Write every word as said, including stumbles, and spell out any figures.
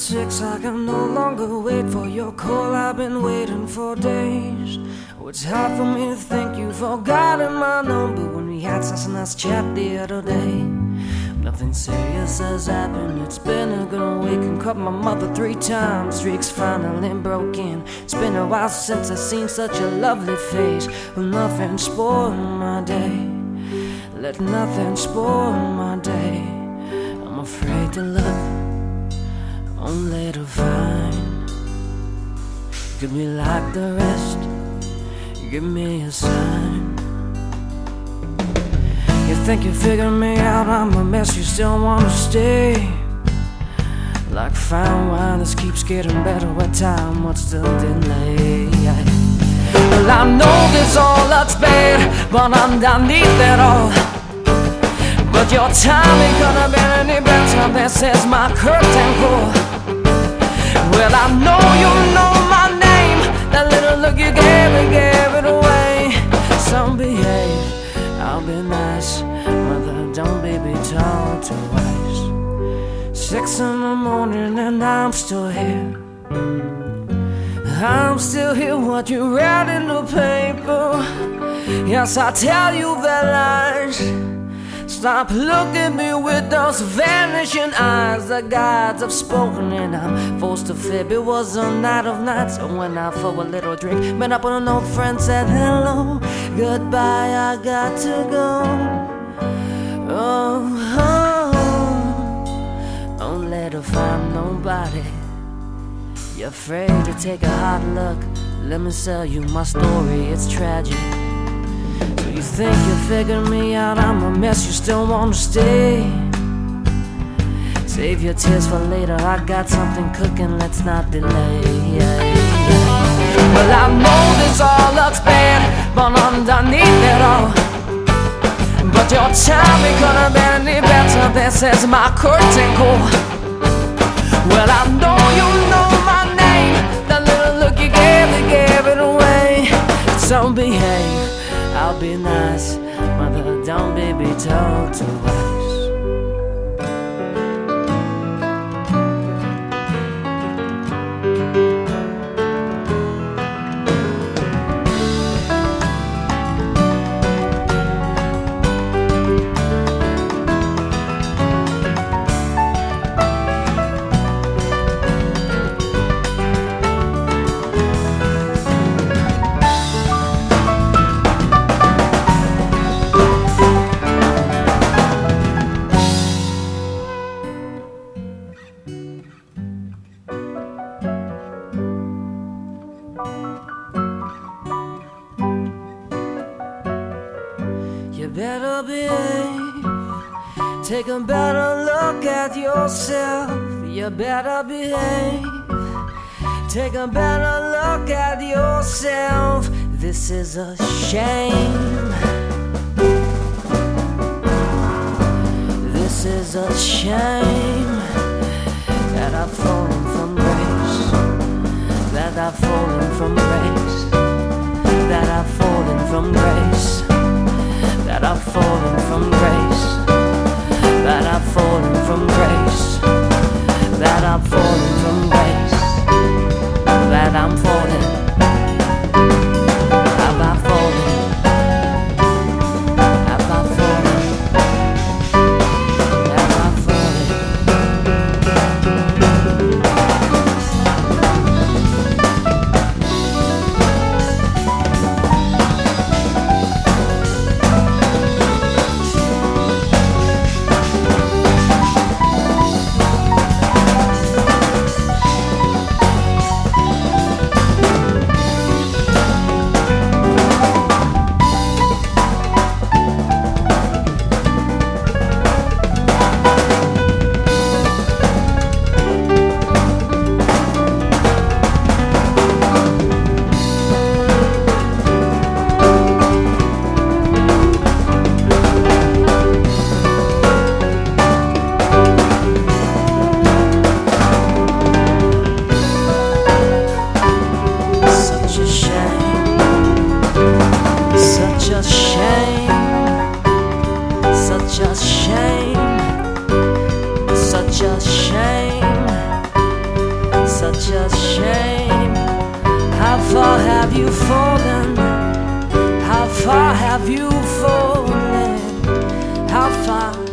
six, I can no longer wait for your call. I've been waiting for days. Oh, it's hard for me to think you've forgotten my number when we had such a nice chat the other day. Nothing serious has happened. It's been a good week and cut my mother three times. Streaks finally broken. It's been a while since I've seen such a lovely face. Well, nothing spoiled my day. Let nothing spoil my day. I'm afraid to look, only to find. Could be like the rest. Give me a sign. You think you figured me out, I'm a mess, you still wanna stay. Like fine wine, this keeps getting better with time, what's the delay? Well, I know this all looks bad, but underneath it all, but your time ain't gonna be any better, this is my curtain call. Well, I know you know my name, that little look you gave me gave it away. So behave, I'll be nice, mother, don't baby talk twice. Six in the morning and I'm still here. I'm still here, what you read in the paper. Yes, I tell you that lies. Stop looking at me with those vanishing eyes. The gods have spoken and I'm forced to fib. It was a night of nights, so went out for a little drink. Met up with an old friend, said hello, goodbye, I got to go. Oh, oh, don't let her find nobody. You're afraid to take a hard look. Let me tell you my story, it's tragic. You think you figured me out, I'm a mess, you still wanna stay. Save your tears for later, I got something cooking, let's not delay. Yeah, yeah. Well, I know this all looks bad, but underneath it all, but your time ain't gonna be any better, this is my curtain call. Well, I know you know my name, that little look you gave, you gave it away. So behave, I'll be nice, mother, don't baby talk twice. You better behave, take a better look at yourself. You better behave, take a better look at yourself. This is a shame. This is a shame that I've fallen from grace, that I've fallen from grace, that I've fallen from grace, that I've fallen from grace, that I've fallen from grace, that I've fallen from grace, that I'm falling, have I fallen, have I fallen, have I fallen. you fallen? How far have you fallen? How far?